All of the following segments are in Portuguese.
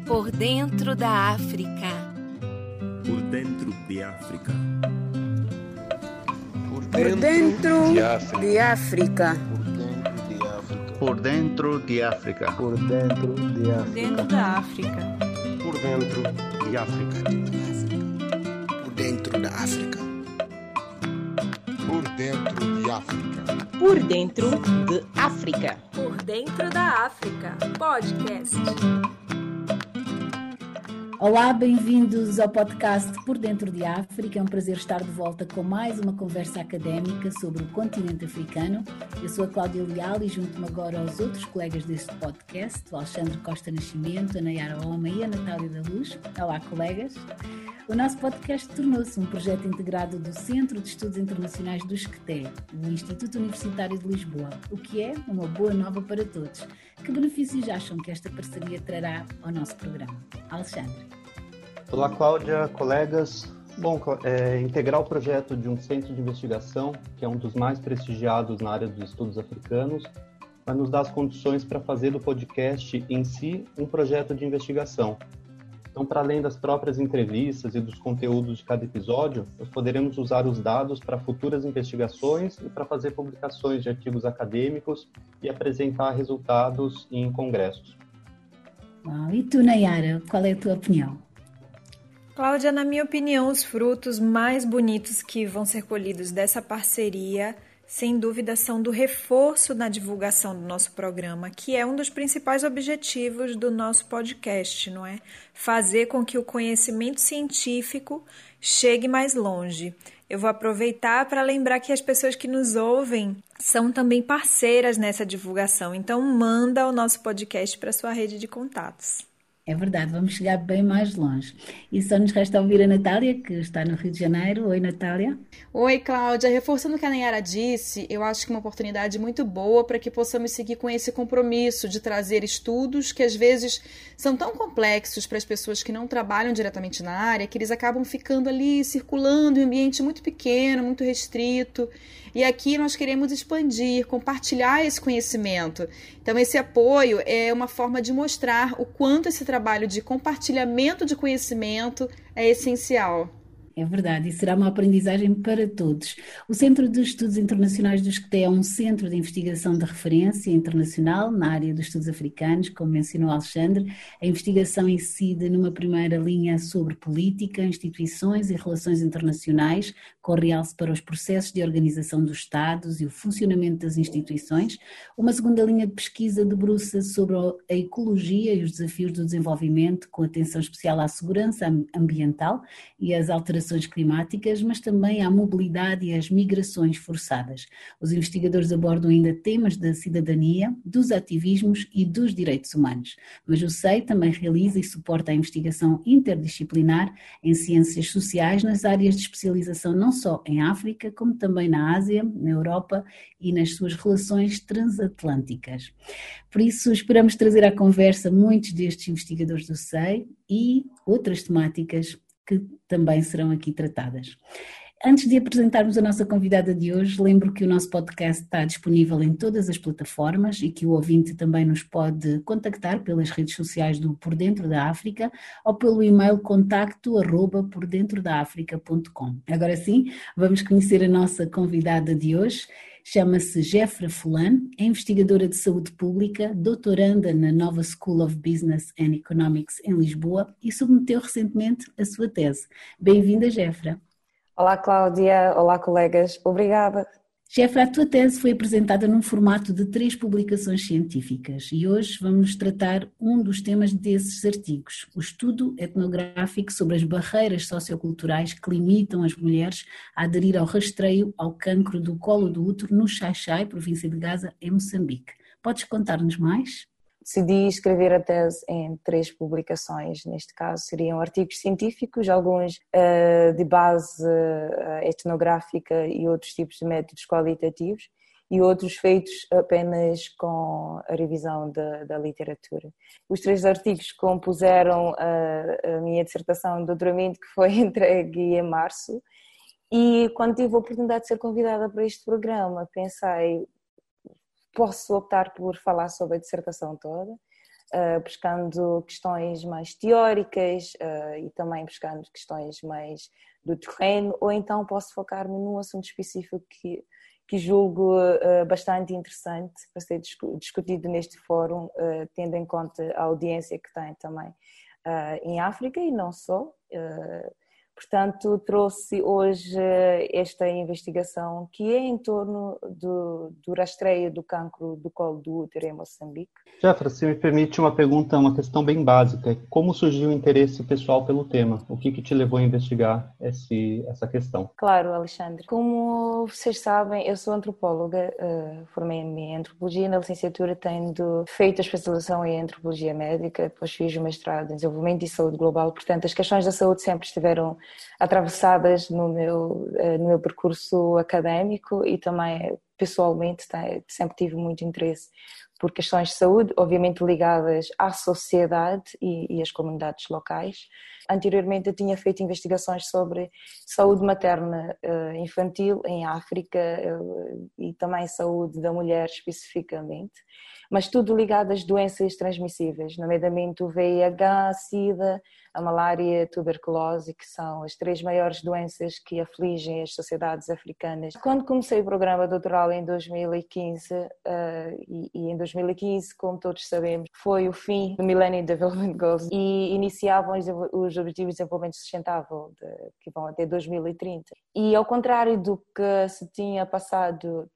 Por dentro da África. Por dentro de África. Por dentro de África. Por dentro de África. Por dentro de África. Dentro da África. Por dentro de África. Por dentro da África. Por dentro de África. Por dentro de África. Por dentro da África. Podcast. Olá, bem-vindos ao podcast Por Dentro de África. É um prazer estar de volta com mais uma conversa académica sobre o continente africano. Eu sou a Cláudia Leal e junto-me agora aos outros colegas deste podcast, o Alexandre Costa Nascimento, a Nayara Oma e a Natália da Luz. Olá, colegas. O nosso podcast tornou-se um projeto integrado do Centro de Estudos Internacionais do ISCTE, do Instituto Universitário de Lisboa, o que é uma boa nova para todos. Que benefícios acham que esta parceria trará ao nosso programa? Alexandre. Olá, Cláudia, colegas. Bom, integrar o projeto de um centro de investigação, que é um dos mais prestigiados na área dos estudos africanos, vai nos dar as condições para fazer do podcast em si um projeto de investigação. Então, para além das próprias entrevistas e dos conteúdos de cada episódio, nós poderemos usar os dados para futuras investigações e para fazer publicações de artigos acadêmicos e apresentar resultados em congressos. E tu, Nayara, qual é a tua opinião? Cláudia, na minha opinião, os frutos mais bonitos que vão ser colhidos dessa parceria, sem dúvida, são do reforço na divulgação do nosso programa, que é um dos principais objetivos do nosso podcast, não é? Fazer com que o conhecimento científico chegue mais longe. Eu vou aproveitar para lembrar que as pessoas que nos ouvem são também parceiras nessa divulgação, então manda o nosso podcast para sua rede de contatos. É verdade, vamos chegar bem mais longe. E só nos resta ouvir a Natália, que está no Rio de Janeiro. Oi, Natália. Oi, Cláudia. Reforçando o que a Nayara disse, eu acho que é uma oportunidade muito boa para que possamos seguir com esse compromisso de trazer estudos que às vezes são tão complexos para as pessoas que não trabalham diretamente na área, que eles acabam ficando ali, circulando em um ambiente muito pequeno, muito restrito. E aqui nós queremos expandir, compartilhar esse conhecimento. Então, esse apoio é uma forma de mostrar o quanto esse trabalho de compartilhamento de conhecimento é essencial. É verdade, e será uma aprendizagem para todos. O Centro de Estudos Internacionais do ISCTE é um centro de investigação de referência internacional na área dos estudos africanos, como mencionou Alexandre. A investigação incide numa primeira linha sobre política, instituições e relações internacionais, com realce para os processos de organização dos Estados e o funcionamento das instituições. Uma segunda linha de pesquisa debruça sobre a ecologia e os desafios do desenvolvimento, com atenção especial à segurança ambiental e às alterações climáticas, mas também à mobilidade e às migrações forçadas. Os investigadores abordam ainda temas da cidadania, dos ativismos e dos direitos humanos. Mas o SEI também realiza e suporta a investigação interdisciplinar em ciências sociais nas áreas de especialização não só em África, como também na Ásia, na Europa e nas suas relações transatlânticas. Por isso, esperamos trazer à conversa muitos destes investigadores do SEI e outras temáticas que também serão aqui tratadas. Antes de apresentarmos a nossa convidada de hoje, lembro que o nosso podcast está disponível em todas as plataformas e que o ouvinte também nos pode contactar pelas redes sociais do Por Dentro da África ou pelo e-mail contacto@pordentrodaafrica.com. Agora sim, vamos conhecer a nossa convidada de hoje. Chama-se Jefra Fulano, é investigadora de saúde pública, doutoranda na Nova School of Business and Economics em Lisboa e submeteu recentemente a sua tese. Bem-vinda, Jefra. Olá, Cláudia. Olá, colegas. Obrigada. Jefra, a tua tese foi apresentada num formato de 3 publicações científicas e hoje vamos tratar um dos temas desses artigos, o estudo etnográfico sobre as barreiras socioculturais que limitam as mulheres a aderir ao rastreio ao cancro do colo do útero no Xai-Xai, província de Gaza, em Moçambique. Podes contar-nos mais? Decidi escrever a tese em 3 publicações, neste caso seriam artigos científicos, alguns de base etnográfica e outros tipos de métodos qualitativos e outros feitos apenas com a revisão da literatura. Os 3 artigos compuseram a minha dissertação de doutoramento, que foi entregue em março, e quando tive a oportunidade de ser convidada para este programa, pensei, posso optar por falar sobre a dissertação toda, buscando questões mais teóricas e também buscando questões mais do terreno, ou então posso focar-me num assunto específico que julgo bastante interessante para ser discutido neste fórum, tendo em conta a audiência que tem também em África e não só. Portanto, trouxe hoje esta investigação que é em torno do rastreio do cancro do colo do útero em Moçambique. Jeffra, se me permite uma pergunta, uma questão bem básica. Como surgiu o interesse pessoal pelo tema? O que te levou a investigar essa questão? Claro, Alexandre. Como vocês sabem, eu sou antropóloga, formei-me em antropologia na licenciatura, tendo feito a especialização em antropologia médica, depois fiz o mestrado em desenvolvimento e saúde global. Portanto, as questões da saúde sempre estiveram atravessadas no meu percurso académico e também pessoalmente sempre tive muito interesse por questões de saúde, obviamente ligadas à sociedade e às comunidades locais. Anteriormente eu tinha feito investigações sobre saúde materna infantil em África e também saúde da mulher especificamente, mas tudo ligado às doenças transmissíveis, nomeadamente o VIH, a SIDA, a malária, a tuberculose, que são as 3 maiores doenças que afligem as sociedades africanas. Quando comecei o programa doutoral em 2015, e em 2015, como todos sabemos, foi o fim do Millennium Development Goals e iniciavam os Objetivos de Desenvolvimento Sustentável, que vão até 2030. E ao contrário do que se tinha passado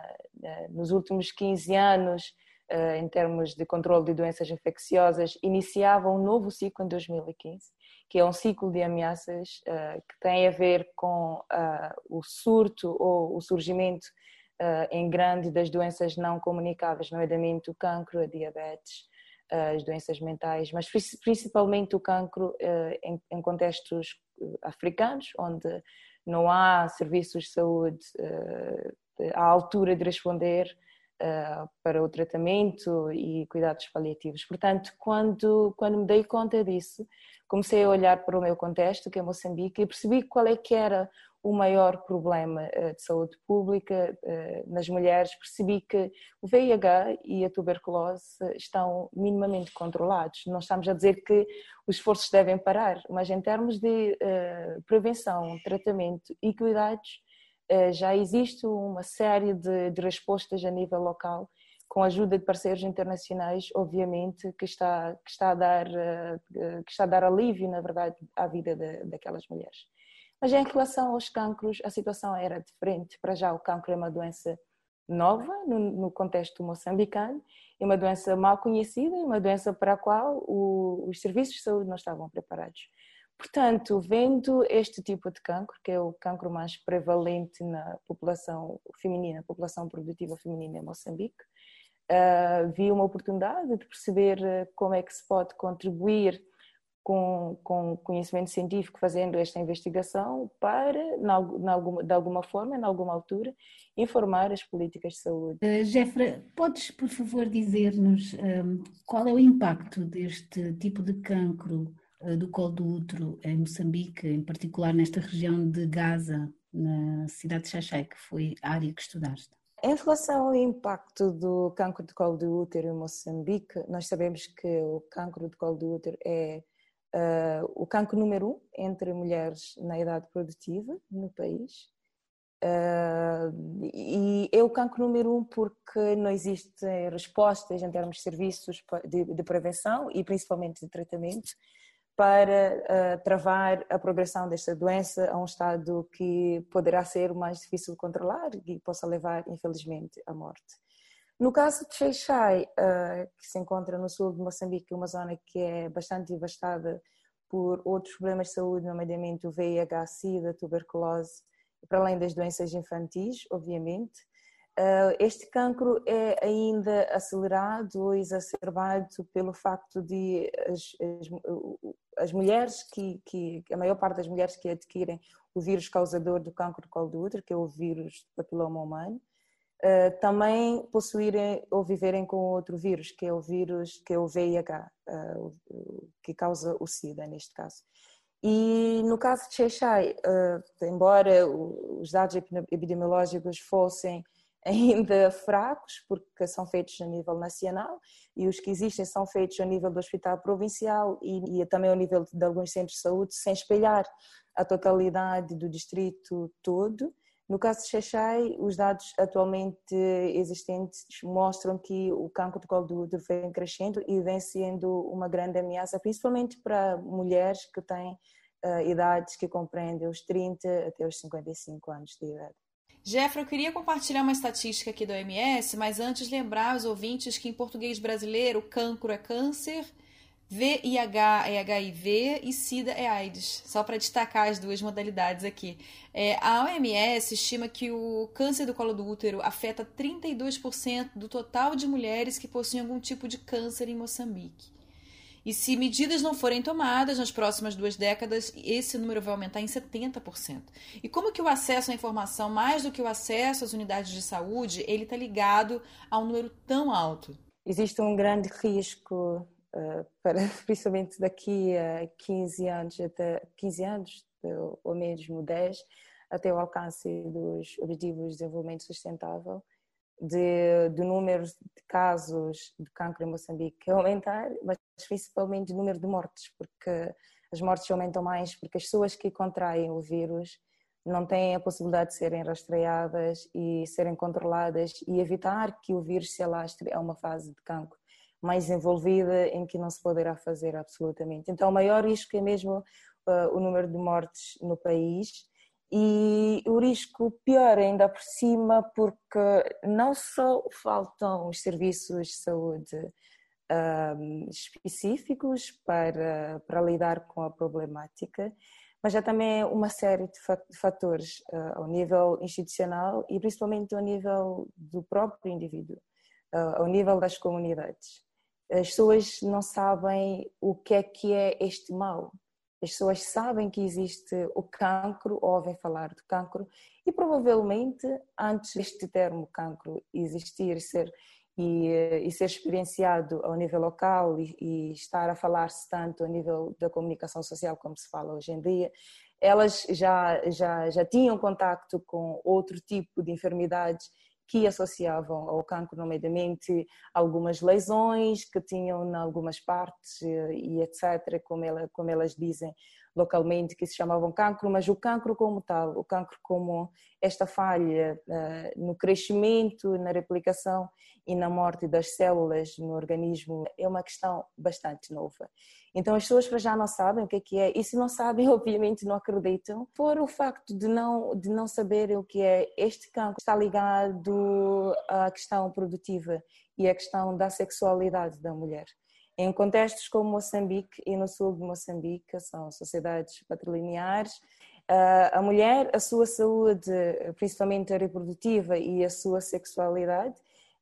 nos últimos 15 anos, em termos de controle de doenças infecciosas, iniciava um novo ciclo em 2015, que é um ciclo de ameaças que tem a ver com o surto ou o surgimento em grande das doenças não comunicáveis, nomeadamente o cancro, a diabetes, as doenças mentais, mas principalmente o cancro em contextos africanos, onde não há serviços de saúde à altura de responder para o tratamento e cuidados paliativos. Portanto, quando me dei conta disso, comecei a olhar para o meu contexto, que é Moçambique, e percebi qual é que era o maior problema de saúde pública nas mulheres. Percebi que o VIH e a tuberculose estão minimamente controlados. Não estamos a dizer que os esforços devem parar, mas em termos de prevenção, tratamento e cuidados, já existe uma série de respostas a nível local, com a ajuda de parceiros internacionais, obviamente, que está a dar alívio, na verdade, à vida daquelas mulheres. Mas em relação aos cancros, a situação era diferente. Para já, o cancro é uma doença nova no contexto moçambicano, é uma doença mal conhecida, uma doença para a qual os serviços de saúde não estavam preparados. Portanto, vendo este tipo de cancro, que é o cancro mais prevalente na população feminina, a população produtiva feminina em Moçambique, vi uma oportunidade de perceber como é que se pode contribuir com conhecimento científico, fazendo esta investigação para, de alguma forma, em alguma altura, informar as políticas de saúde. Jeffra, podes, por favor, dizer-nos qual é o impacto deste tipo de cancro do colo do útero em Moçambique, em particular nesta região de Gaza, na cidade de Xai-Xai, que foi a área que estudaste? Em relação ao impacto do cancro de colo do útero em Moçambique, nós sabemos que o cancro de colo do útero é o cancro número 1 entre mulheres na idade produtiva no país. E é o cancro número 1 porque não existem respostas em termos de serviços de prevenção e principalmente de tratamento para travar a progressão desta doença a um estado que poderá ser o mais difícil de controlar e possa levar, infelizmente, à morte. No caso de Xai-Xai, que se encontra no sul de Moçambique, uma zona que é bastante devastada por outros problemas de saúde, nomeadamente o VIH, SIDA, tuberculose, para além das doenças infantis, obviamente. Este cancro é ainda acelerado ou exacerbado pelo facto de as mulheres a maior parte das mulheres que adquirem o vírus causador do cancro do colo do útero, que é o vírus do papiloma humano, também possuírem ou viverem com outro vírus, que é o VIH, que causa o SIDA neste caso. E no caso de Xai-Xai, embora os dados epidemiológicos fossem ainda fracos, porque são feitos a nível nacional, e os que existem são feitos a nível do hospital provincial e também ao nível de alguns centros de saúde, sem espelhar a totalidade do distrito todo. No caso de Xai-Xai, os dados atualmente existentes mostram que o cancro de colo do útero vem crescendo e vem sendo uma grande ameaça, principalmente para mulheres que têm idades que compreendem os 30 até os 55 anos de idade. Jeffrey, eu queria compartilhar uma estatística aqui da OMS, mas antes lembrar aos ouvintes que em português brasileiro, cancro é câncer, VIH é HIV e SIDA é AIDS, só para destacar as duas modalidades aqui. A OMS estima que o câncer do colo do útero afeta 32% do total de mulheres que possuem algum tipo de câncer em Moçambique. E se medidas não forem tomadas nas próximas 2 décadas, esse número vai aumentar em 70%. E como que o acesso à informação, mais do que o acesso às unidades de saúde, ele está ligado a um número tão alto? Existe um grande risco, principalmente daqui a 15 anos, ou mesmo 10, até o alcance dos Objetivos de Desenvolvimento Sustentável, do número de casos de cancro em Moçambique aumentar, mas principalmente o número de mortes, porque as mortes aumentam mais porque as pessoas que contraem o vírus não têm a possibilidade de serem rastreadas e serem controladas e evitar que o vírus se alastre a uma fase de cancro mais envolvida em que não se poderá fazer absolutamente. Então o maior risco é mesmo o número de mortes no país. E o risco pior ainda por cima, porque não só faltam os serviços de saúde específicos para lidar com a problemática, mas há também uma série de fatores ao nível institucional e principalmente ao nível do próprio indivíduo, ao nível das comunidades. As pessoas não sabem o que é este mal. As pessoas sabem que existe o cancro, ouvem falar do cancro e provavelmente antes deste termo cancro existir e ser experienciado ao nível local e estar a falar-se tanto a nível da comunicação social como se fala hoje em dia, elas já tinham contacto com outro tipo de enfermidades que associavam ao cancro, nomeadamente algumas lesões que tinham em algumas partes e etc., como elas dizem localmente, que se chamavam cancro, mas o cancro como tal, o cancro como esta falha no crescimento, na replicação e na morte das células no organismo é uma questão bastante nova. Então as pessoas já não sabem o que é, e se não sabem, obviamente não acreditam, por o facto de não saberem o que é. Este cancro está ligado à questão produtiva e à questão da sexualidade da mulher. Em contextos como Moçambique e no sul de Moçambique, são sociedades patrilineares, a mulher, a sua saúde, principalmente a reprodutiva e a sua sexualidade,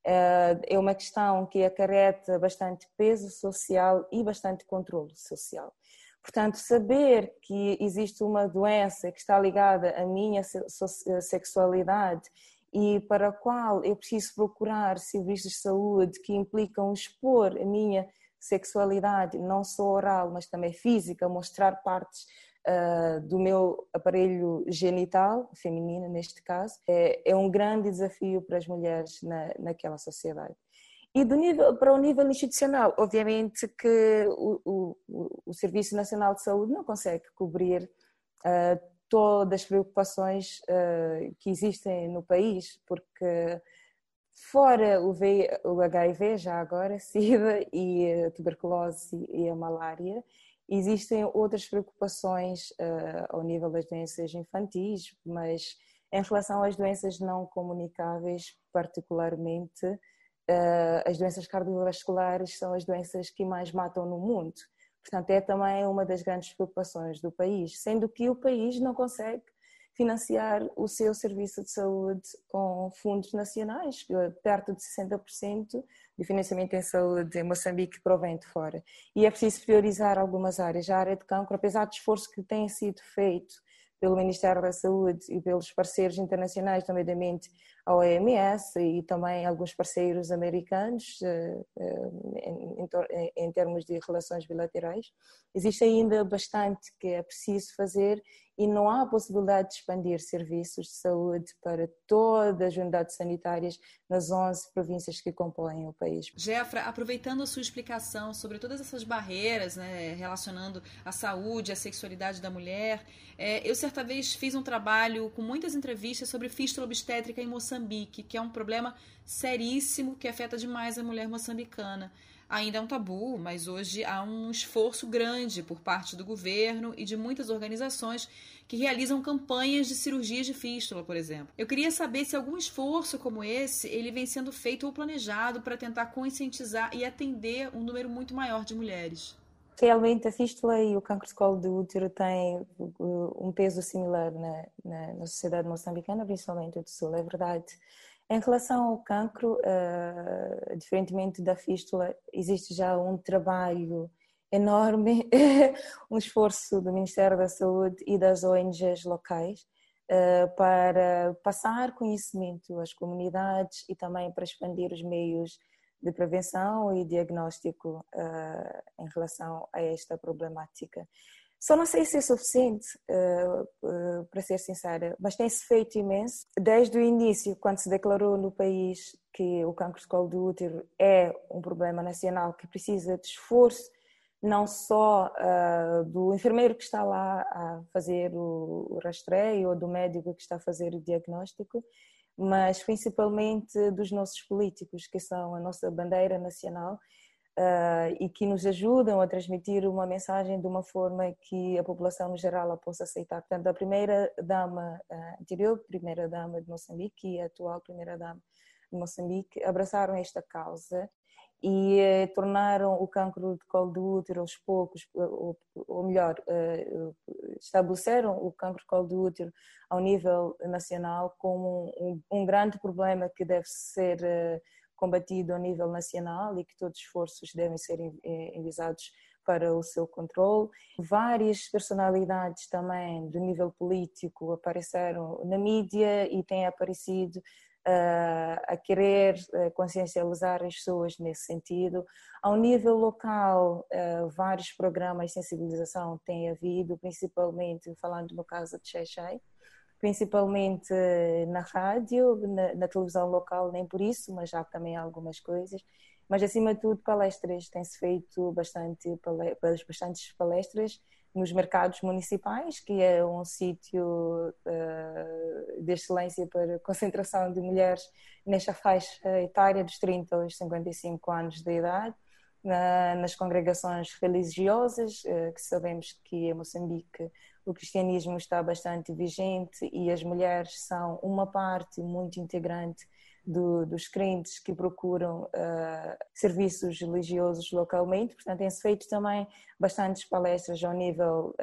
é uma questão que acarreta bastante peso social e bastante controle social. Portanto, saber que existe uma doença que está ligada à minha sexualidade e para a qual eu preciso procurar serviços de saúde que implicam expor a minha sexualidade, não só oral, mas também física, mostrar partes do meu aparelho genital, feminino neste caso, é um grande desafio para as mulheres naquela sociedade. E para o nível institucional, obviamente que o Serviço Nacional de Saúde não consegue cobrir todas as preocupações que existem no país, porque fora o HIV, já agora, SIDA e a tuberculose e a malária, existem outras preocupações ao nível das doenças infantis, mas em relação às doenças não comunicáveis, particularmente, as doenças cardiovasculares são as doenças que mais matam no mundo. Portanto, é também uma das grandes preocupações do país, sendo que o país não consegue financiar o seu serviço de saúde com fundos nacionais, perto de 60% de financiamento em saúde em Moçambique provém de fora. E é preciso priorizar algumas áreas. A área de cancro, apesar do esforço que tem sido feito pelo Ministério da Saúde e pelos parceiros internacionais, nomeadamente a OMS e também alguns parceiros americanos em termos de relações bilaterais, existe ainda bastante que é preciso fazer e não há possibilidade de expandir serviços de saúde para todas as unidades sanitárias nas 11 províncias que compõem o país. Jefra, aproveitando a sua explicação sobre todas essas barreiras, né, relacionando a saúde, a sexualidade da mulher, eu certa vez fiz um trabalho com muitas entrevistas sobre fístula obstétrica em Moçambique, que é um problema seríssimo que afeta demais a mulher moçambicana. Ainda é um tabu, mas hoje há um esforço grande por parte do governo e de muitas organizações que realizam campanhas de cirurgias de fístula, por exemplo. Eu queria saber se algum esforço como esse ele vem sendo feito ou planejado para tentar conscientizar e atender um número muito maior de mulheres. Realmente a fístula e o cancro de colo do útero têm um peso similar na sociedade moçambicana, principalmente do Sul, é verdade. Em relação ao cancro, diferentemente da fístula, existe já um trabalho enorme, um esforço do Ministério da Saúde e das ONGs locais para passar conhecimento às comunidades e também para expandir os meios de prevenção e diagnóstico em relação a esta problemática. Só não sei se é suficiente, para ser sincera, mas tem-se feito imenso. Desde o início, quando se declarou no país que o cancro de colo do útero é um problema nacional que precisa de esforço, não só do enfermeiro que está lá a fazer o rastreio ou do médico que está a fazer o diagnóstico, mas principalmente dos nossos políticos, que são a nossa bandeira nacional, e que nos ajudam a transmitir uma mensagem de uma forma que a população no geral a possa aceitar. Portanto, a primeira-dama, anterior primeira-dama de Moçambique e a atual primeira-dama de Moçambique abraçaram esta causa e tornaram o cancro de colo do útero aos poucos, ou melhor, estabeleceram o cancro de colo do útero ao nível nacional como um grande problema que deve ser combatido a nível nacional e que todos os esforços devem ser envisados para o seu controle. Várias personalidades também do nível político apareceram na mídia e têm aparecido a querer consciencializar as pessoas nesse sentido. Ao nível local, vários programas de sensibilização têm havido, principalmente falando no caso de Xai-Xai, principalmente na rádio, na televisão local, nem por isso, mas já também há algumas coisas. Mas, acima de tudo, palestras. Tem-se feito bastantes palestras nos mercados municipais, que é um sítio de excelência para a concentração de mulheres nesta faixa etária dos 30 aos 55 anos de idade, nas congregações religiosas, que sabemos que em Moçambique o cristianismo está bastante vigente e as mulheres são uma parte muito integrante dos crentes que procuram serviços religiosos localmente. Portanto, tem-se feito também bastantes palestras ao nível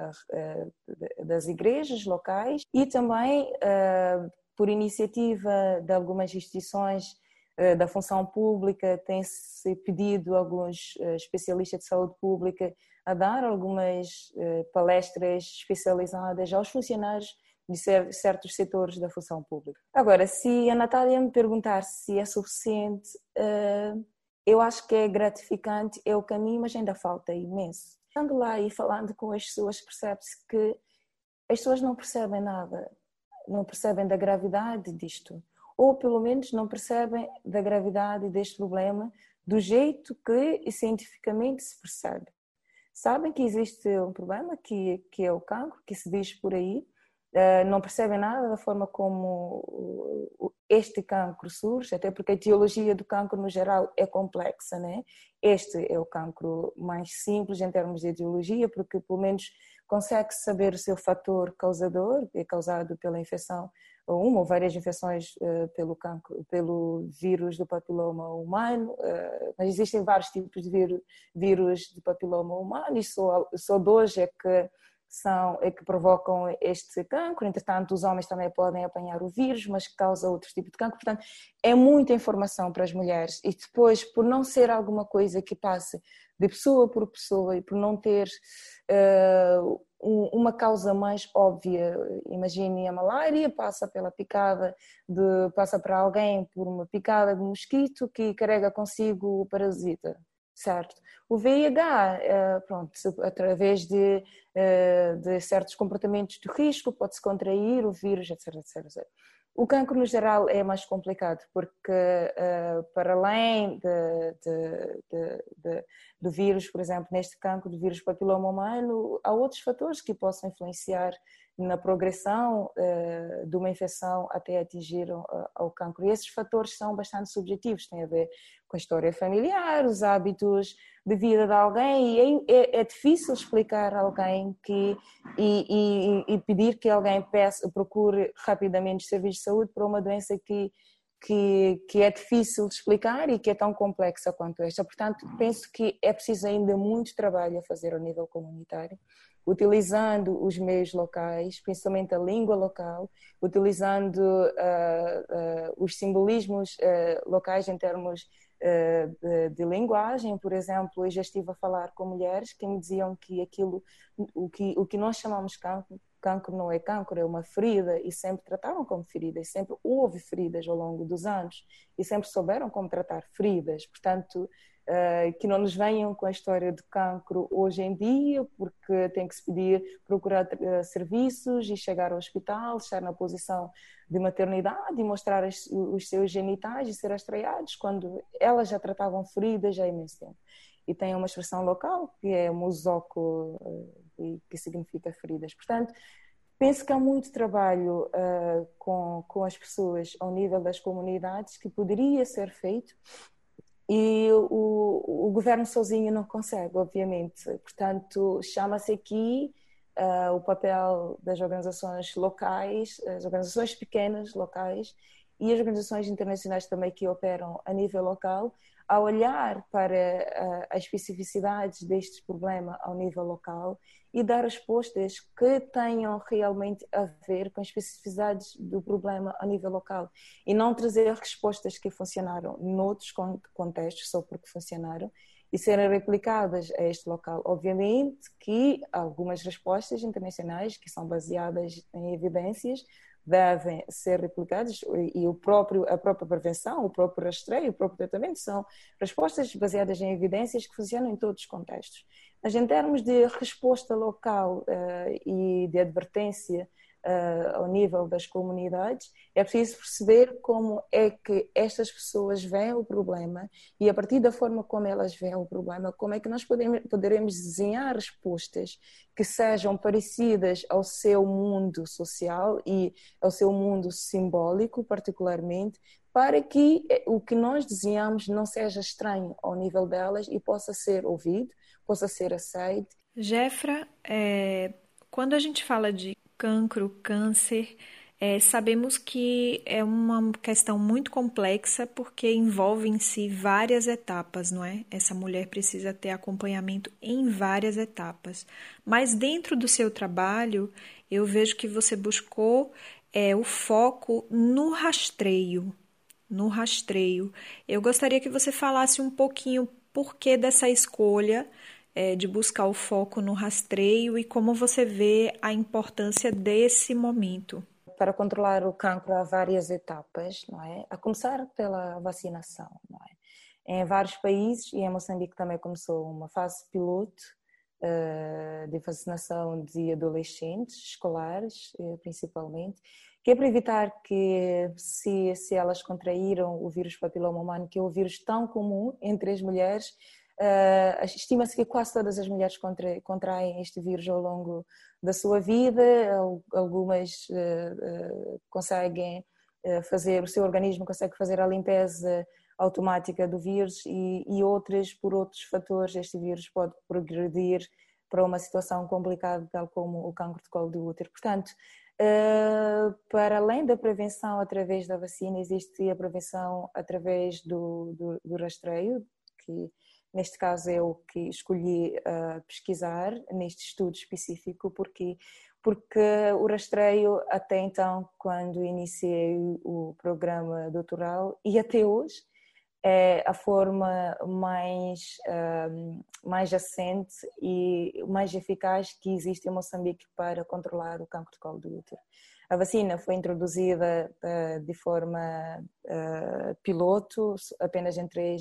das igrejas locais e também por iniciativa de algumas instituições da função pública, tem-se pedido a alguns especialistas de saúde pública a dar algumas palestras especializadas aos funcionários de certos setores da função pública. Agora, se a Natália me perguntar se é suficiente, eu acho que é gratificante, é o caminho, mas ainda falta imenso. Estando lá e falando com as pessoas, percebe-se que as pessoas não percebem nada, não percebem da gravidade disto, ou pelo menos não percebem da gravidade deste problema do jeito que cientificamente se percebe. Sabem que existe um problema, que é o cancro, que se diz por aí, não percebem nada da forma como este cancro surge, até porque a etiologia do cancro no geral é complexa, né? Este é o cancro mais simples em termos de etiologia, porque pelo menos consegue saber o seu fator causador, que é causado pela infecção, ou uma ou várias infecções pelo vírus do papiloma humano, mas existem vários tipos de vírus do papiloma humano e só dois é que provocam este cancro. Entretanto, os homens também podem apanhar o vírus, mas que causa outro tipo de cancro. Portanto, é muita informação para as mulheres e depois, por não ser alguma coisa que passe de pessoa por pessoa e por não ter uma causa mais óbvia, imagine a malária, passa para alguém por uma picada de mosquito que carrega consigo o parasita. Certo. O VIH, pronto, através de certos comportamentos de risco, pode-se contrair o vírus, etc, etc, etc. O cancro, no geral, é mais complicado, porque para além do vírus, por exemplo, neste cancro do vírus papiloma humano, há outros fatores que possam influenciar na progressão de uma infecção até atingir ao cancro. E esses fatores são bastante subjetivos, têm a ver com a história familiar, os hábitos de vida de alguém, e é difícil explicar a alguém e pedir que alguém procure rapidamente os serviços de saúde para uma doença que é difícil de explicar e que é tão complexa quanto esta. Portanto, penso que é preciso ainda muito trabalho a fazer ao nível comunitário, utilizando os meios locais, principalmente a língua local, utilizando os simbolismos locais em termos de linguagem. Por exemplo, eu já estive a falar com mulheres que me diziam que o que nós chamamos cancro não é cancro, é uma ferida, e sempre trataram como ferida, e sempre houve feridas ao longo dos anos, e sempre souberam como tratar feridas. Portanto, que não nos venham com a história de cancro hoje em dia, porque tem que se pedir, procurar serviços e chegar ao hospital, estar na posição de maternidade e mostrar os seus genitais e ser rastreados, quando elas já tratavam feridas há imenso tempo. E tem uma expressão local, que é muzoco, que significa feridas. Portanto, penso que há muito trabalho com as pessoas ao nível das comunidades que poderia ser feito, e o governo sozinho não consegue, obviamente. Portanto, chama-se aqui o papel das organizações locais, as organizações pequenas locais e as organizações internacionais também que operam a nível local, a olhar para as especificidades deste problema ao nível local e dar respostas que tenham realmente a ver com as especificidades do problema a nível local, e não trazer respostas que funcionaram noutros contextos só porque funcionaram e serem replicadas a este local. Obviamente que algumas respostas internacionais que são baseadas em evidências devem ser replicados, e a própria prevenção, o próprio rastreio, o próprio tratamento são respostas baseadas em evidências que funcionam em todos os contextos. Mas em termos de resposta local e de advertência ao nível das comunidades, é preciso perceber como é que estas pessoas veem o problema, e a partir da forma como elas veem o problema, como é que nós poderemos desenhar respostas que sejam parecidas ao seu mundo social e ao seu mundo simbólico, particularmente, para que o que nós desenhamos não seja estranho ao nível delas e possa ser ouvido, possa ser aceito. Jefra, quando a gente fala de cancro, câncer, sabemos que é uma questão muito complexa, porque envolve em si várias etapas, não é? Essa mulher precisa ter acompanhamento em várias etapas. Mas dentro do seu trabalho, eu vejo que você buscou o foco no rastreio. No rastreio. Eu gostaria que você falasse um pouquinho por que dessa escolha de buscar o foco no rastreio e como você vê a importância desse momento. Para controlar o cancro há várias etapas, não é? A começar pela vacinação, não é? Em vários países, e em Moçambique também começou uma fase piloto de vacinação de adolescentes, escolares principalmente, que é para evitar que, se elas contraíram o vírus papiloma humano, que é um vírus tão comum entre as mulheres, estima-se que quase todas as mulheres contraem este vírus ao longo da sua vida. Algumas conseguem fazer, o seu organismo consegue fazer a limpeza automática do vírus, e outras, por outros fatores, este vírus pode progredir para uma situação complicada, tal como o cancro de colo de útero. Portanto, para além da prevenção através da vacina, existe a prevenção através do rastreio, que neste caso é o que escolhi pesquisar neste estudo específico, porque o rastreio, até então, quando iniciei o programa doutoral e até hoje, é a forma mais assente e mais eficaz que existe em Moçambique para controlar o cancro de colo do útero. A vacina foi introduzida de forma piloto, apenas em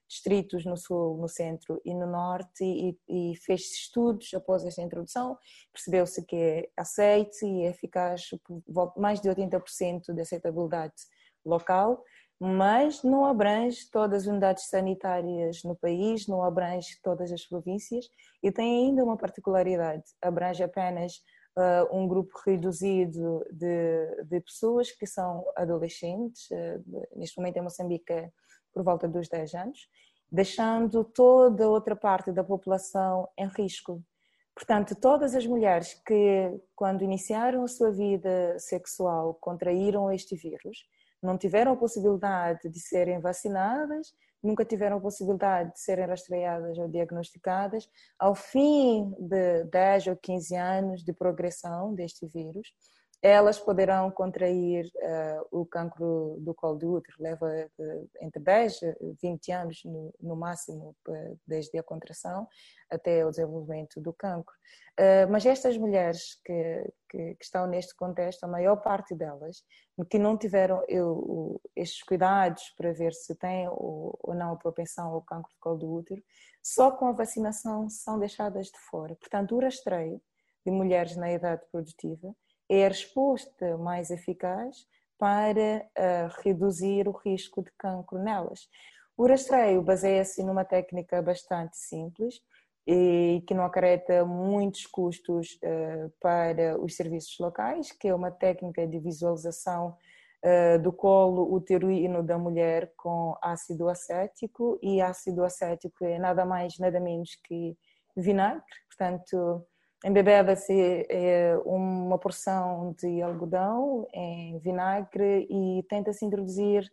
distritos no sul, no centro e no norte, e fez estudos após esta introdução. Percebeu-se que é aceite e é eficaz por mais de 80% de aceitabilidade local, mas não abrange todas as unidades sanitárias no país, não abrange todas as províncias e tem ainda uma particularidade, abrange apenas um grupo reduzido de pessoas que são adolescentes, neste momento em Moçambique por volta dos 10 anos, deixando toda a outra parte da população em risco. Portanto, todas as mulheres que, quando iniciaram a sua vida sexual, contraíram este vírus, não tiveram a possibilidade de serem vacinadas, nunca tiveram a possibilidade de serem rastreadas ou diagnosticadas, ao fim de 10 ou 15 anos de progressão deste vírus, elas poderão contrair o cancro do colo do útero. Leva entre 10 e 20 anos no máximo, desde a contração até o desenvolvimento do cancro. Mas estas mulheres que estão neste contexto, a maior parte delas, que não tiveram estes cuidados para ver se têm ou não a propensão ao cancro do colo do útero, só com a vacinação são deixadas de fora. Portanto, o rastreio de mulheres na idade produtiva é a resposta mais eficaz para reduzir o risco de cancro nelas. O rastreio baseia-se numa técnica bastante simples e que não acarreta muitos custos para os serviços locais, que é uma técnica de visualização do colo uterino da mulher com ácido acético, e ácido acético é nada mais, nada menos que vinagre. Portanto, embebeda-se uma porção de algodão em vinagre e tenta-se introduzir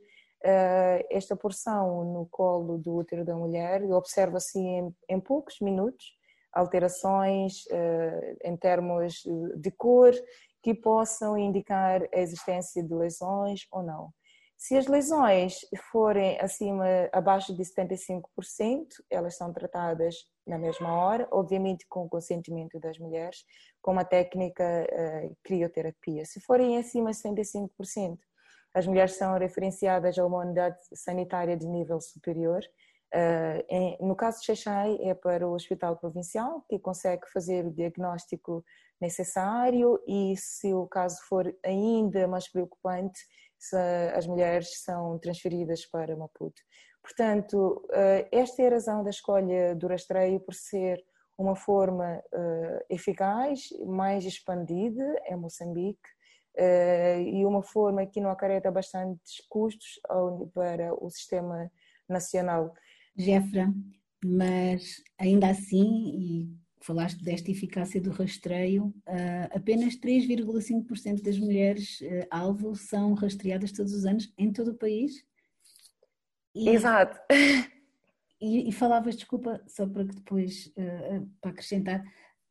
esta porção no colo do útero da mulher e observa-se em poucos minutos alterações em termos de cor que possam indicar a existência de lesões ou não. Se as lesões forem abaixo de 75%, elas são tratadas na mesma hora, obviamente com o consentimento das mulheres, com uma técnica crioterapia. Se forem acima de 75%, as mulheres são referenciadas a uma unidade sanitária de nível superior. No caso de Xai-Xai, é para o Hospital Provincial, que consegue fazer o diagnóstico necessário, e se o caso for ainda mais preocupante, as mulheres são transferidas para Maputo. Portanto, esta é a razão da escolha do rastreio, por ser uma forma eficaz, mais expandida em Moçambique, e uma forma que não acarreta bastantes custos para o sistema nacional. Jefra, mas ainda assim, e falaste desta eficácia do rastreio, apenas 3,5% das mulheres alvo são rastreadas todos os anos em todo o país. Exato. E falavas, desculpa, só para que depois, para acrescentar,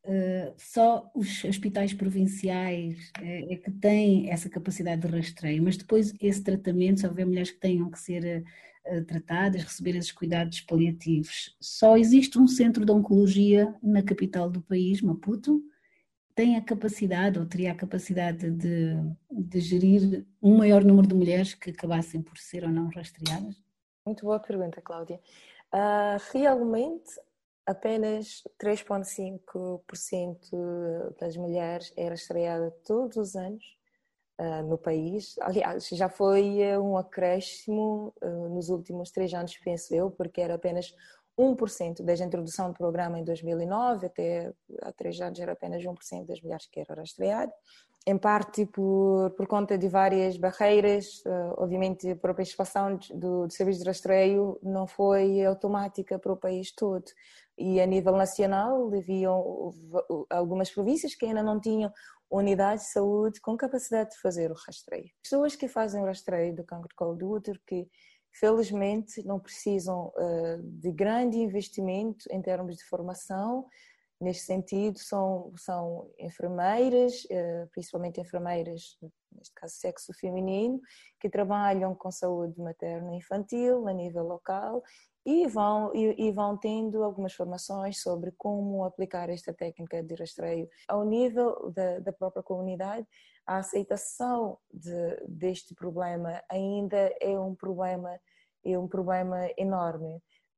só os hospitais provinciais é que têm essa capacidade de rastreio, mas depois esse tratamento, se houver mulheres que tenham que ser tratadas, receber esses cuidados paliativos, só existe um centro de oncologia na capital do país, Maputo, tem a capacidade, ou teria a capacidade de gerir um maior número de mulheres que acabassem por ser ou não rastreadas? Muito boa pergunta, Cláudia. Realmente, apenas 3,5% das mulheres é rastreada todos os anos no país. Aliás, já foi um acréscimo nos últimos 3 anos, penso eu, porque era apenas 1% desde a introdução do programa em 2009, até há 3 anos era apenas 1% das mulheres que eram rastreadas. Em parte por conta de várias barreiras, obviamente a própria expansão do serviço de rastreio não foi automática para o país todo. E a nível nacional haviam algumas províncias que ainda não tinham unidades de saúde com capacidade de fazer o rastreio. Pessoas que fazem o rastreio do cancro de colo do útero, que felizmente não precisam de grande investimento em termos de formação. Neste sentido, são enfermeiras, principalmente enfermeiras, neste caso sexo feminino, que trabalham com saúde materna e infantil a nível local e vão tendo algumas formações sobre como aplicar esta técnica de rastreio. Ao nível da própria comunidade, a aceitação deste problema ainda é um problema enorme,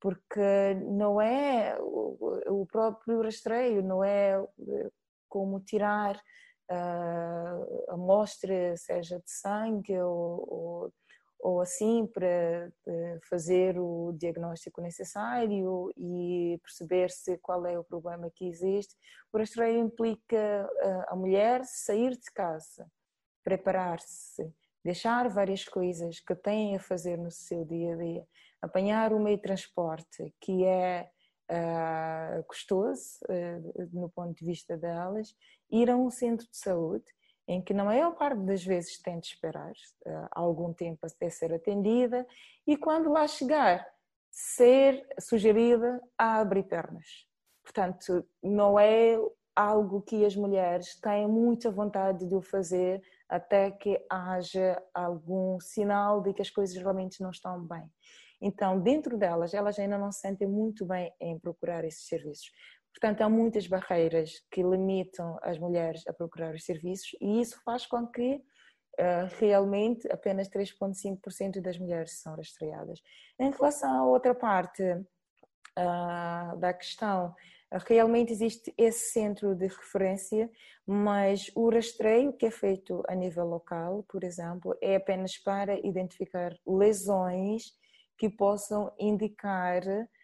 porque não é o próprio rastreio, não é como tirar a amostra, seja de sangue ou assim, para fazer o diagnóstico necessário e perceber-se qual é o problema que existe. O rastreio implica a mulher sair de casa, preparar-se, deixar várias coisas que tem a fazer no seu dia a dia, apanhar o meio de transporte que é custoso no ponto de vista delas, ir a um centro de saúde em que na maior parte das vezes tem de esperar algum tempo até ser atendida, e quando lá chegar, ser sugerida a abrir pernas. Portanto, não é algo que as mulheres têm muita vontade de o fazer até que haja algum sinal de que as coisas realmente não estão bem. Então, dentro delas, elas ainda não se sentem muito bem em procurar esses serviços. Portanto, há muitas barreiras que limitam as mulheres a procurar os serviços, e isso faz com que realmente apenas 3,5% das mulheres são rastreadas. Em relação à outra parte da questão, realmente existe esse centro de referência, mas o rastreio que é feito a nível local, por exemplo, é apenas para identificar lesões que possam indicar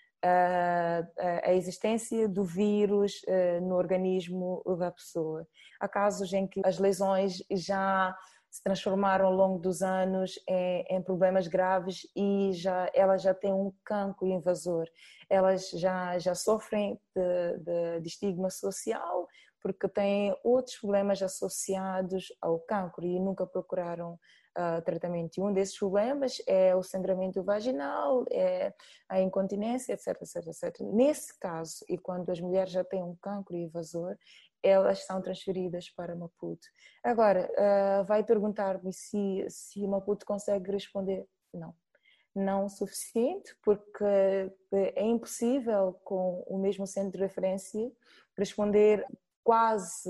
a existência do vírus no organismo da pessoa. Há casos em que as lesões já se transformaram ao longo dos anos em problemas graves e elas já têm um cancro invasor. Elas já sofrem de estigma social porque têm outros problemas associados ao cancro e nunca procuraram tratamento. E um desses problemas é o sangramento vaginal, é a incontinência, etc, etc, etc. Nesse caso, e quando as mulheres já têm um cancro invasor, elas são transferidas para Maputo. Agora, vai perguntar-me se Maputo consegue responder. Não o suficiente, porque é impossível com o mesmo centro de referência responder quase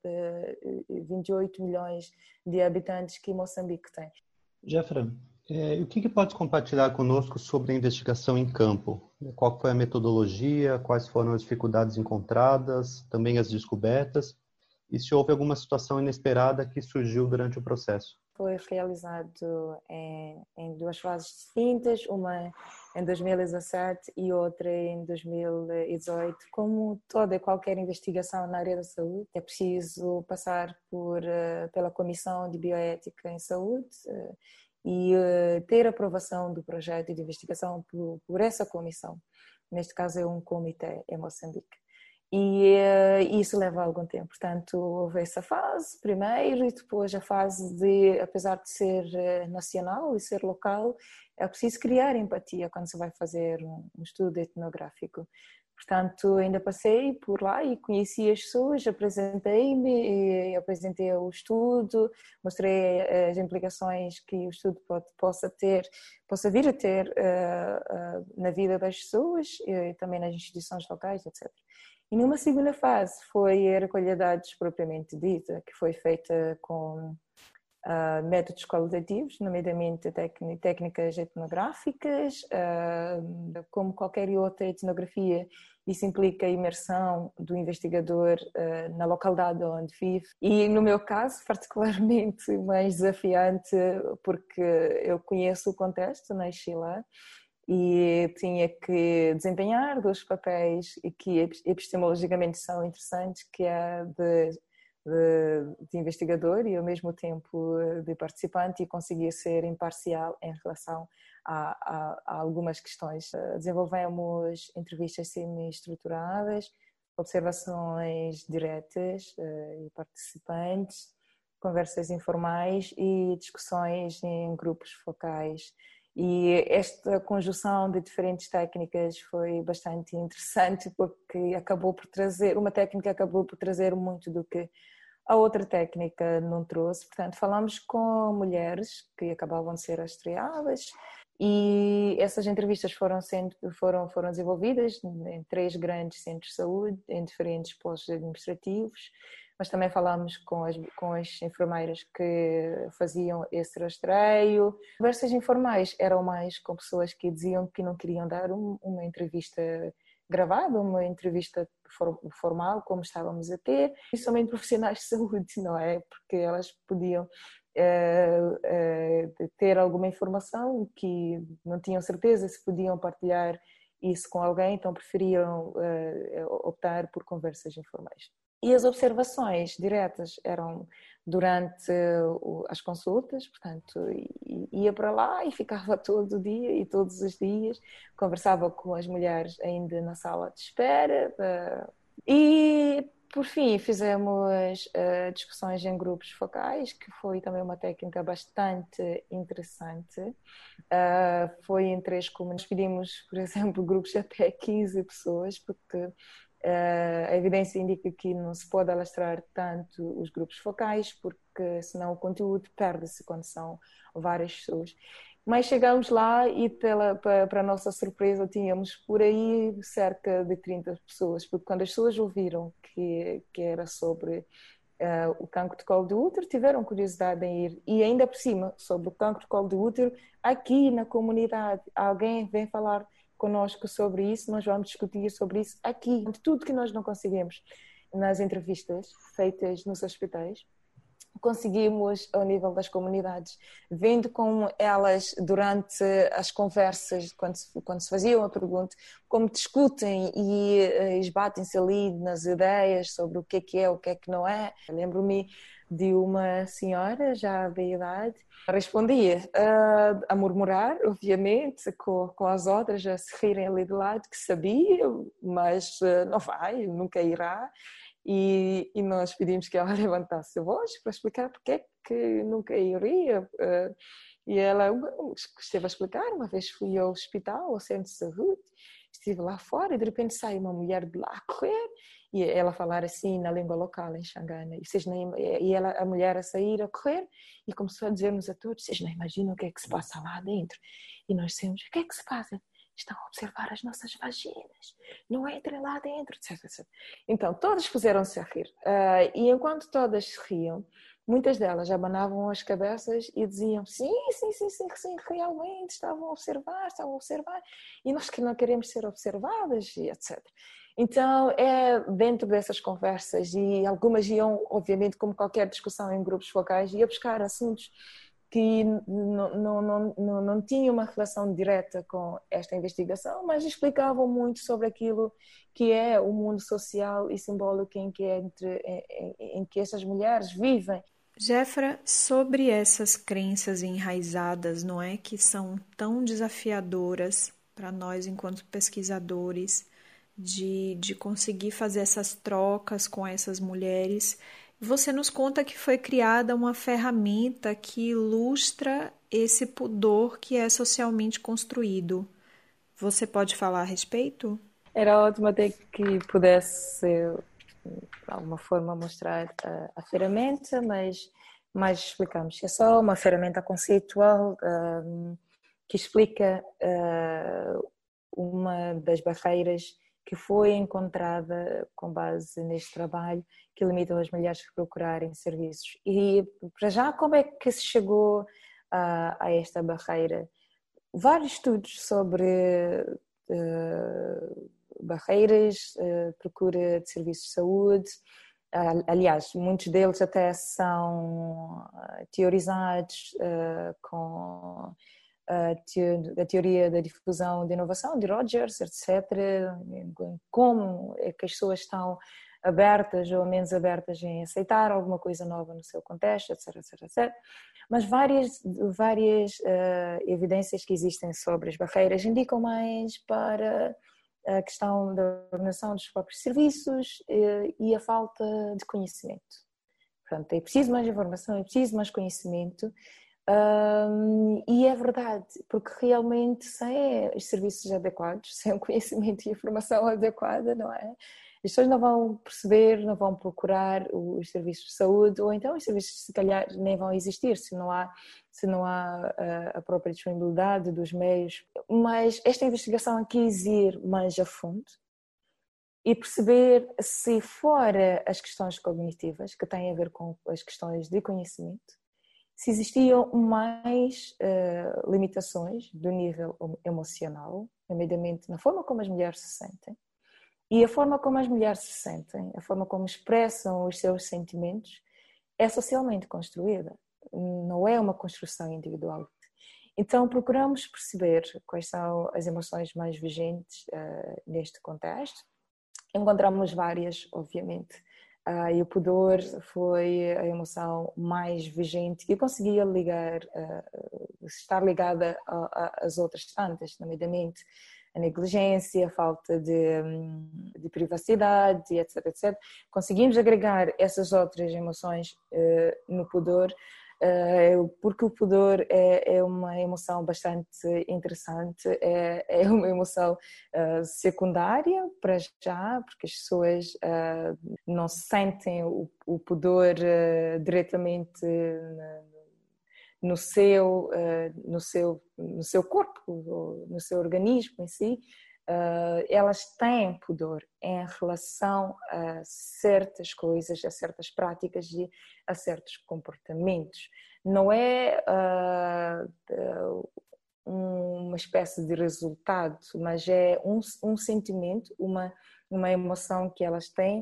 28 milhões de habitantes que Moçambique tem. Jefra, o que pode compartilhar conosco sobre a investigação em campo? Qual foi a metodologia, quais foram as dificuldades encontradas, também as descobertas, e se houve alguma situação inesperada que surgiu durante o processo? Foi realizado em duas fases distintas, uma em 2017 e outra em 2018. Como toda e qualquer investigação na área da saúde, é preciso passar pela Comissão de Bioética em Saúde e ter aprovação do projeto de investigação por essa comissão. Neste caso é um comitê em Moçambique. E isso leva algum tempo. Portanto, houve essa fase primeiro e depois a fase de, apesar de ser nacional e ser local, é preciso criar empatia quando se vai fazer um estudo etnográfico. Portanto, ainda passei por lá e conheci as pessoas, apresentei-me e apresentei o estudo, mostrei as implicações que o estudo possa vir a ter na vida das pessoas e também nas instituições locais, etc. E numa segunda fase foi a recolha de dados propriamente dita, que foi feita com métodos qualitativos, nomeadamente técnicas etnográficas, como qualquer outra etnografia. Isso implica a imersão do investigador na localidade onde vive. E no meu caso, particularmente mais desafiante, porque eu conheço o contexto, nasci lá, e tinha que desempenhar dois papéis que epistemologicamente são interessantes, que é de investigador e ao mesmo tempo de participante, e conseguia ser imparcial em relação a algumas questões. Desenvolvemos entrevistas semi-estruturadas, observações diretas e participantes, conversas informais e discussões em grupos focais. E esta conjunção de diferentes técnicas foi bastante interessante, porque uma técnica acabou por trazer muito do que a outra técnica não trouxe. Portanto, falamos com mulheres que acabavam de ser rastreadas e essas entrevistas foram desenvolvidas em 3 grandes centros de saúde, em diferentes postos administrativos, mas também falámos com as enfermeiras que faziam esse rastreio. Conversas informais eram mais com pessoas que diziam que não queriam dar uma entrevista gravada, uma entrevista formal, como estávamos a ter, principalmente profissionais de saúde, não é? Porque elas podiam ter alguma informação que não tinham certeza se podiam partilhar isso com alguém, então preferiam optar por conversas informais. E as observações diretas eram durante as consultas, portanto, ia para lá e ficava todo o dia e todos os dias, conversava com as mulheres ainda na sala de espera e, por fim, fizemos discussões em grupos focais, que foi também uma técnica bastante interessante. Foi em 3 comunidades, pedimos, por exemplo, grupos de até 15 pessoas, porque a evidência indica que não se pode alastrar tanto os grupos focais, porque senão o conteúdo perde-se quando são várias pessoas. Mas chegámos lá e, para a nossa surpresa, tínhamos por aí cerca de 30 pessoas, porque quando as pessoas ouviram que era sobre o cancro de colo de útero, tiveram curiosidade em ir. E ainda por cima, sobre o cancro de colo de útero, aqui na comunidade, alguém vem falar conosco sobre isso, nós vamos discutir sobre isso aqui. De tudo que nós não conseguimos nas entrevistas feitas nos hospitais, conseguimos ao nível das comunidades, vendo como elas durante as conversas, quando se faziam a pergunta, como discutem e esbatem-se ali nas ideias sobre o que é, o que é que não é. Lembro-me de uma senhora já da idade, respondia a murmurar, obviamente, com as outras a se rirem ali de lado, que sabia, mas não vai, nunca irá. E nós pedimos que ela levantasse a voz para explicar porque é que nunca iria. E ela esteve a explicar. Uma vez fui ao hospital, ao centro de saúde, estive lá fora e de repente sai uma mulher de lá a correr e ela falar assim na língua local, em Xangana. E a mulher a sair a correr e começou a dizer-nos a todos: vocês não imaginam o que é que se passa lá dentro? E nós dissemos: o que é que se passa? Estão a observar as nossas vaginas, não entrem lá dentro, etc. Então, todas puseram-se a rir. E enquanto todas se riam, muitas delas abanavam as cabeças e diziam: sim, realmente, estavam a observar. E nós que não queremos ser observadas, e etc. Então, dentro dessas conversas, e algumas iam, obviamente, como qualquer discussão em grupos focais, ia buscar assuntos que não tinha uma relação direta com esta investigação, mas explicavam muito sobre aquilo que é o mundo social e simbólico em que essas mulheres vivem. Jefra, sobre essas crenças enraizadas, não é, que são tão desafiadoras para nós enquanto pesquisadores, de conseguir fazer essas trocas com essas mulheres, você nos conta que foi criada uma ferramenta que ilustra esse pudor que é socialmente construído. Você pode falar a respeito? Era ótimo até que pudesse, de alguma forma, mostrar a ferramenta, mas explicamos. É só uma ferramenta conceitual que explica uma das barreiras que foi encontrada com base neste trabalho, que limitam as mulheres a procurarem serviços. E, para já, como é que se chegou a esta barreira? Vários estudos sobre barreiras, procura de serviços de saúde. Aliás, muitos deles até são teorizados com a teoria da difusão de inovação de Rogers, etc. Como é que as pessoas estão abertas ou menos abertas em aceitar alguma coisa nova no seu contexto, etc. Mas várias evidências que existem sobre as barreiras indicam mais para a questão da organização dos próprios serviços e a falta de conhecimento. Portanto, é preciso mais informação, é preciso mais conhecimento. E é verdade, porque realmente sem os serviços adequados, sem o conhecimento e a informação adequada, não é? As pessoas não vão perceber, não vão procurar os serviços de saúde, ou então os serviços se calhar nem vão existir se não há a própria disponibilidade dos meios. Mas esta investigação quis ir mais a fundo e perceber se fora as questões cognitivas, que têm a ver com as questões de conhecimento, se existiam mais limitações do nível emocional, nomeadamente na forma como as mulheres se sentem, e a forma como as mulheres se sentem, a forma como expressam os seus sentimentos, é socialmente construída, não é uma construção individual. Então procuramos perceber quais são as emoções mais vigentes neste contexto. Encontramos várias, obviamente, e o pudor foi a emoção mais vigente que conseguia estar ligada às outras tantas, nomeadamente a negligência, a falta de privacidade, etc, etc. Conseguimos agregar essas outras emoções no pudor, porque o pudor é uma emoção bastante interessante, é uma emoção secundária para já, porque as pessoas não sentem o pudor diretamente no seu corpo, no seu organismo em si. Elas têm pudor em relação a certas coisas, a certas práticas e a certos comportamentos. Não é uma espécie de resultado, mas é um sentimento, uma emoção que elas têm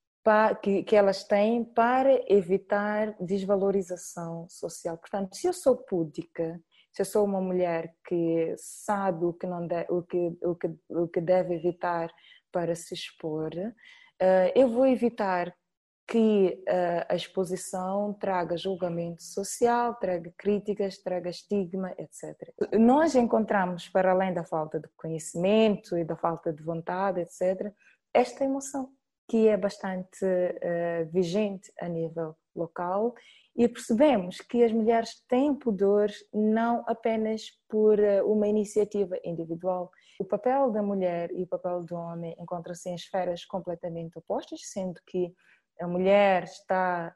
para evitar desvalorização social. Portanto, se eu sou púdica, se eu sou uma mulher que sabe o que deve evitar para se expor, eu vou evitar que a exposição traga julgamento social, traga críticas, traga estigma, etc. Nós encontramos, para além da falta de conhecimento e da falta de vontade, etc., esta emoção, que é bastante vigente a nível local, e percebemos que as mulheres têm pudor não apenas por uma iniciativa individual. O papel da mulher e o papel do homem encontram-se em esferas completamente opostas, sendo que a mulher está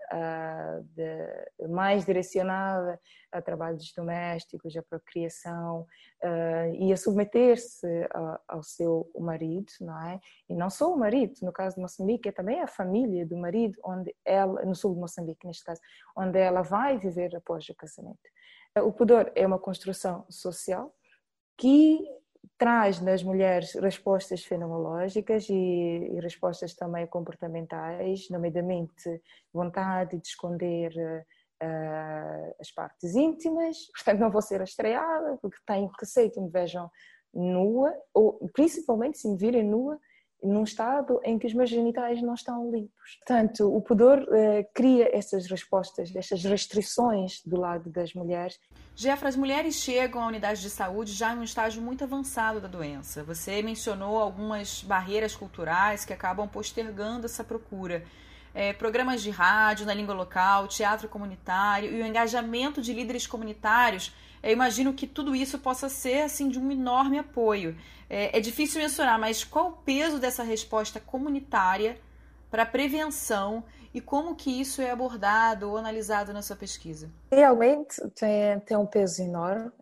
mais direcionada a trabalhos domésticos, a procriação e a submeter-se ao seu marido, não é? E não só o marido, no caso de Moçambique, é também a família do marido, onde ela, no sul de Moçambique neste caso, onde ela vai viver após o casamento. O pudor é uma construção social que traz nas mulheres respostas fenomenológicas e respostas também comportamentais, nomeadamente vontade de esconder as partes íntimas, portanto não vou ser estreada porque tenho receio que me vejam nua, ou principalmente se me virem nua num estado em que os meus genitais não estão limpos. Portanto, o pudor cria essas respostas, essas restrições do lado das mulheres. Jefra, as mulheres chegam à unidade de saúde já em um estágio muito avançado da doença. Você mencionou algumas barreiras culturais que acabam postergando essa procura. Programas de rádio na língua local, teatro comunitário e o engajamento de líderes comunitários. Eu imagino que tudo isso possa ser assim, de um enorme apoio. É difícil mensurar, mas qual o peso dessa resposta comunitária para a prevenção e como que isso é abordado ou analisado na sua pesquisa? Realmente tem um peso enorme.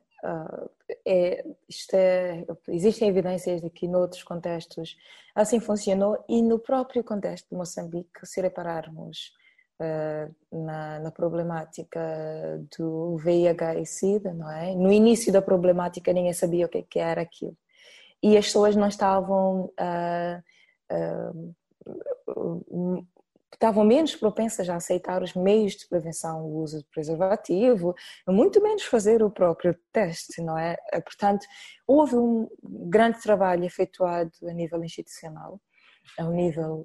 Existem evidências de que noutros contextos assim funcionou, e no próprio contexto de Moçambique, se repararmos na problemática do VIH e SIDA, não é? No início da problemática ninguém sabia o que era aquilo. E as pessoas não estavam menos propensas a aceitar os meios de prevenção, o uso de preservativo, muito menos fazer o próprio teste, não é? Portanto, houve um grande trabalho efetuado a nível institucional, ao nível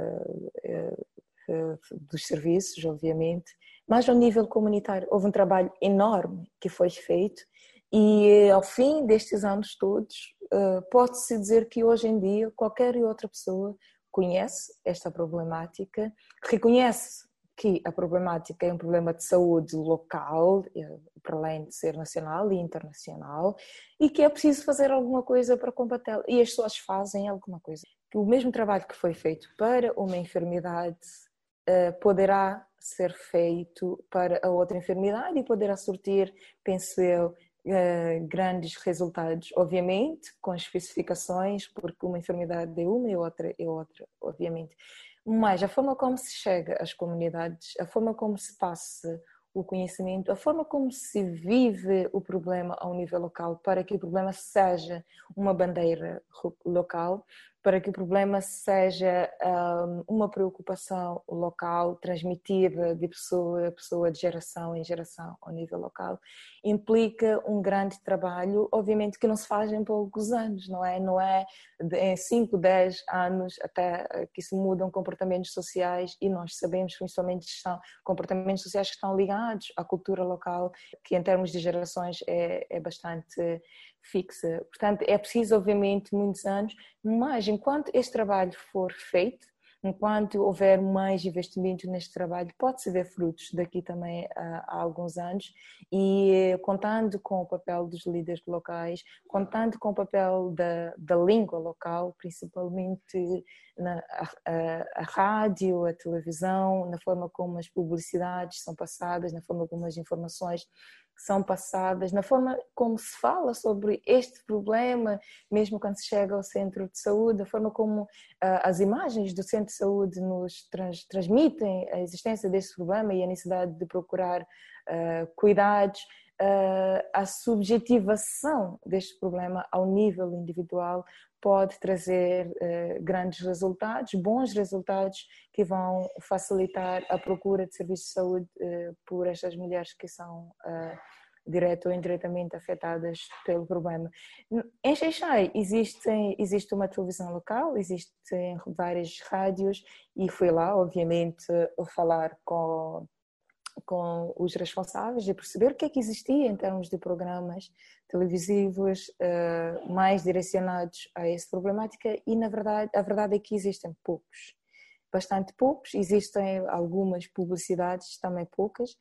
dos serviços, obviamente, mas ao nível comunitário. Houve um trabalho enorme que foi feito e ao fim destes anos todos, pode-se dizer que hoje em dia qualquer outra pessoa conhece esta problemática, reconhece que a problemática é um problema de saúde local, para além de ser nacional e internacional, e que é preciso fazer alguma coisa para combatê-la. E as pessoas fazem alguma coisa. O mesmo trabalho que foi feito para uma enfermidade poderá ser feito para a outra enfermidade e poderá surtir, penso eu, grandes resultados, obviamente, com especificações, porque uma enfermidade é uma e outra é outra, obviamente. Mas a forma como se chega às comunidades, a forma como se passa o conhecimento, a forma como se vive o problema ao nível local, para que o problema seja uma bandeira local, para que o problema seja uma preocupação local, transmitida de pessoa a pessoa, de geração em geração ao nível local, implica um grande trabalho, obviamente que não se faz em poucos anos, não é? Não é em 5, 10 anos até que se mudam comportamentos sociais, e nós sabemos principalmente que são comportamentos sociais que estão ligados à cultura local, que em termos de gerações é bastante fixa. Portanto, é preciso obviamente muitos anos, mas enquanto este trabalho for feito, enquanto houver mais investimento neste trabalho, pode-se ver frutos daqui também a alguns anos, e contando com o papel dos líderes locais, contando com o papel da língua local, principalmente a rádio, a televisão, na forma como as publicidades são passadas, na forma como as informações são passadas, na forma como se fala sobre este problema, mesmo quando se chega ao centro de saúde, a forma como as imagens do centro de saúde nos transmitem a existência deste problema e a necessidade de procurar cuidados, a subjetivação deste problema ao nível individual pode trazer grandes resultados, bons resultados, que vão facilitar a procura de serviços de saúde por estas mulheres que são direto ou indiretamente afetadas pelo problema. Em Xai-Xai existe uma televisão local, existem várias rádios, e fui lá, obviamente, falar com os responsáveis e perceber o que é que existia em termos de programas televisivos mais direcionados a essa problemática, e na verdade, a verdade é que existem poucos, bastante poucos, existem algumas publicidades, também poucas,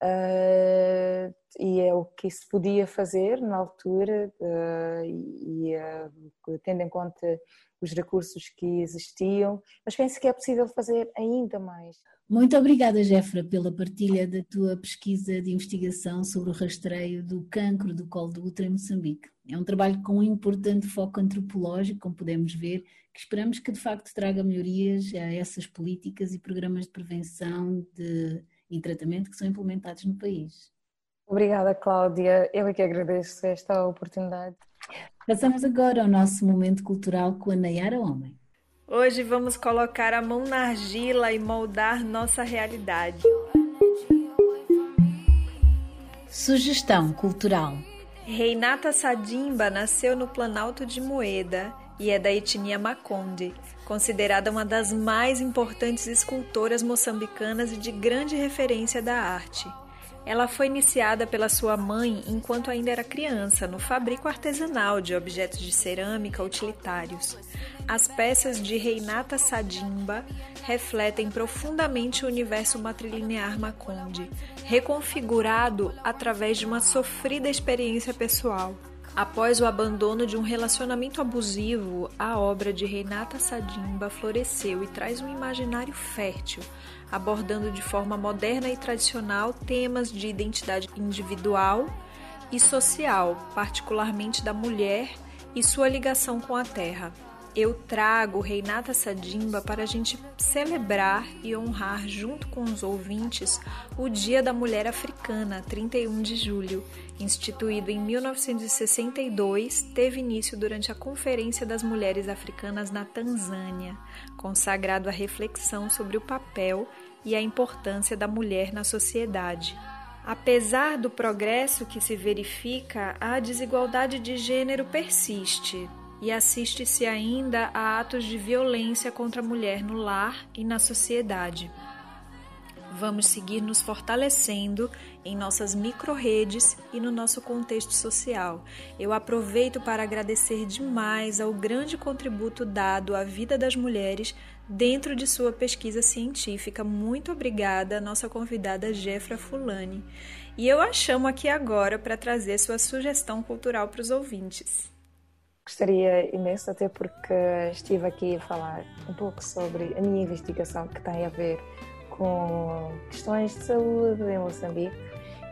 e é o que se podia fazer na altura, tendo em conta os recursos que existiam, mas penso que é possível fazer ainda mais. Muito obrigada, Jefra, pela partilha da tua pesquisa de investigação sobre o rastreio do cancro do colo do útero em Moçambique. É um trabalho com um importante foco antropológico, como podemos ver, que esperamos que de facto traga melhorias a essas políticas e programas de prevenção e tratamento que são implementados no país. Obrigada, Cláudia. Eu é que agradeço esta oportunidade. Passamos agora ao nosso momento cultural com a Nayara Homem. Hoje vamos colocar a mão na argila e moldar nossa realidade. Sugestão cultural. Reinata Sadimba nasceu no Planalto de Moeda e é da etnia Makonde, considerada uma das mais importantes escultoras moçambicanas e de grande referência da arte. Ela foi iniciada pela sua mãe enquanto ainda era criança no fabrico artesanal de objetos de cerâmica utilitários. As peças de Reinata Sadimba refletem profundamente o universo matrilinear Makonde, reconfigurado através de uma sofrida experiência pessoal. Após o abandono de um relacionamento abusivo, a obra de Reinata Sadimba floresceu e traz um imaginário fértil, abordando de forma moderna e tradicional temas de identidade individual e social, particularmente da mulher e sua ligação com a terra. Eu trago Reinata Sadimba para a gente celebrar e honrar, junto com os ouvintes, o Dia da Mulher Africana, 31 de julho, instituído em 1962, teve início durante a Conferência das Mulheres Africanas na Tanzânia, consagrado à reflexão sobre o papel e a importância da mulher na sociedade. Apesar do progresso que se verifica, a desigualdade de gênero persiste e assiste-se ainda a atos de violência contra a mulher no lar e na sociedade. Vamos seguir nos fortalecendo em nossas micro-redes e no nosso contexto social. Eu aproveito para agradecer demais ao grande contributo dado à vida das mulheres dentro de sua pesquisa científica. Muito obrigada, nossa convidada Jefra Fulani. E eu a chamo aqui agora para trazer sua sugestão cultural para os ouvintes. Gostaria imenso, até porque estive aqui a falar um pouco sobre a minha investigação que tem a ver com questões de saúde em Moçambique,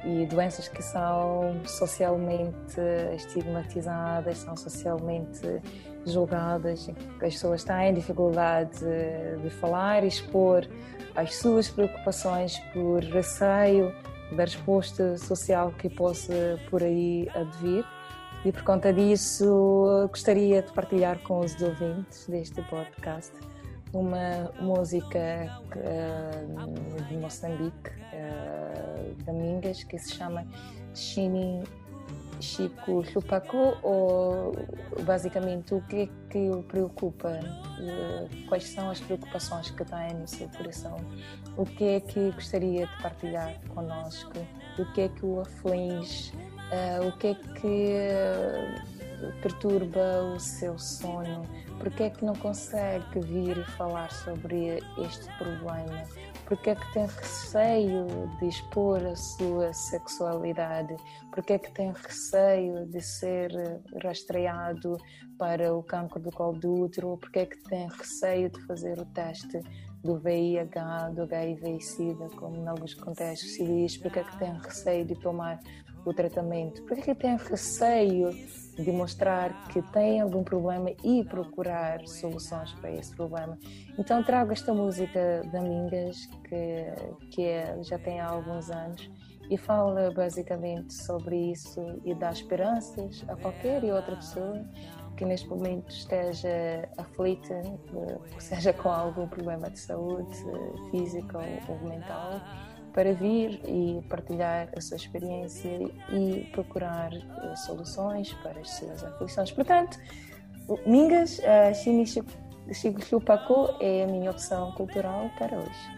e doenças que são socialmente estigmatizadas, são socialmente julgadas, que as pessoas têm dificuldade de falar e expor as suas preocupações por receio da resposta social que possa por aí advir. E por conta disso gostaria de partilhar com os ouvintes deste podcast uma música de Moçambique, da Mingas, que se chama Chini Chico Chupacu, ou basicamente o que é que o preocupa, quais são as preocupações que tem no seu coração, o que é que gostaria de partilhar connosco, o que é que o aflige, o que é que perturba o seu sono, porque é que não consegue vir e falar sobre este problema, porque é que tem receio de expor a sua sexualidade, porque é que tem receio de ser rastreado para o cancro do colo do útero, porque é que tem receio de fazer o teste do VIH, do HIV e SIDA, como em alguns contextos se diz, porque é que tem receio de tomar o tratamento, porque é que tem receio de mostrar que tem algum problema e procurar soluções para esse problema. Então trago esta música da Mingas, que já tem há alguns anos, e fala basicamente sobre isso e dá esperanças a qualquer e outra pessoa que neste momento esteja aflita, seja com algum problema de saúde física ou mental, para vir e partilhar a sua experiência e procurar soluções para as suas aflições. Portanto, Mingas, Chini Chico Chupacu é a minha opção cultural para hoje.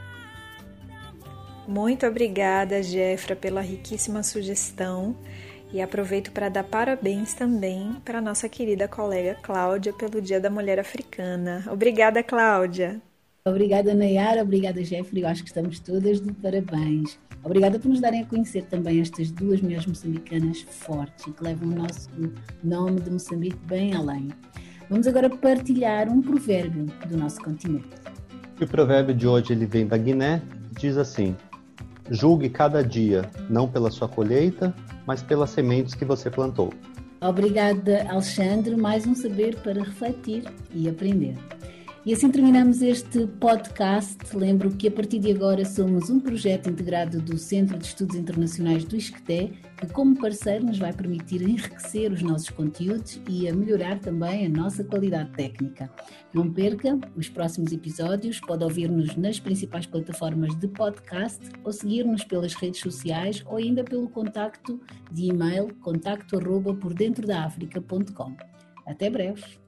Muito obrigada, Jefra, pela riquíssima sugestão. E aproveito para dar parabéns também para a nossa querida colega Cláudia pelo Dia da Mulher Africana. Obrigada, Cláudia. Obrigada, Nayara. Obrigada, Jeffrey. Eu acho que estamos todas de parabéns. Obrigada por nos darem a conhecer também estas duas mulheres moçambicanas fortes e que levam o nosso nome de Moçambique bem além. Vamos agora partilhar um provérbio do nosso continente. O provérbio de hoje ele vem da Guiné, diz assim: julgue cada dia, não pela sua colheita, mas pelas sementes que você plantou. Obrigada, Alexandre. Mais um saber para refletir e aprender. E assim terminamos este podcast. Lembro que a partir de agora somos um projeto integrado do Centro de Estudos Internacionais do ISCTE, que como parceiro nos vai permitir enriquecer os nossos conteúdos e a melhorar também a nossa qualidade técnica. Não perca os próximos episódios, pode ouvir-nos nas principais plataformas de podcast ou seguir-nos pelas redes sociais ou ainda pelo contacto de e-mail contacto@pordentrodaafrica.com. Até breve!